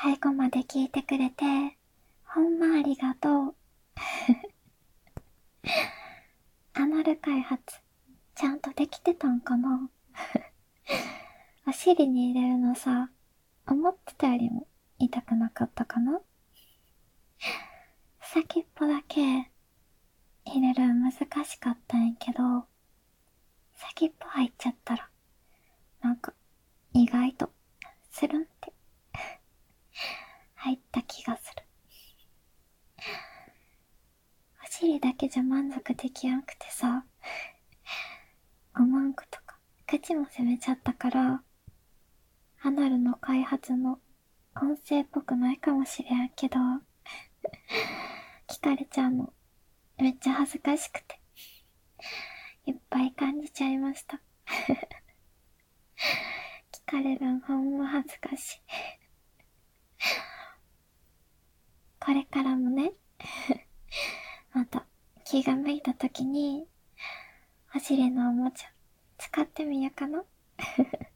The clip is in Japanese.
最後まで聞いてくれて、ほんまありがとう。アナル開発、ちゃんとできてたんかな。お尻に入れるのさ、思ってたよりも痛くなかったかな。先っぽだけ入れる難しかったんやけど、先っぽ入っちゃったら、なんか意外とスルンって入った気がする。お尻だけじゃ満足できやんくてさ、おまんことか口も攻めちゃったから、アナルの開発の音声っぽくないかもしれんけど、聞かれちゃうのめっちゃ恥ずかしくて、いっぱい感じちゃいました。聞かれるんほんま恥ずかしい。これからもね、また気が向いた時に、お尻のおもちゃ使ってみようかな。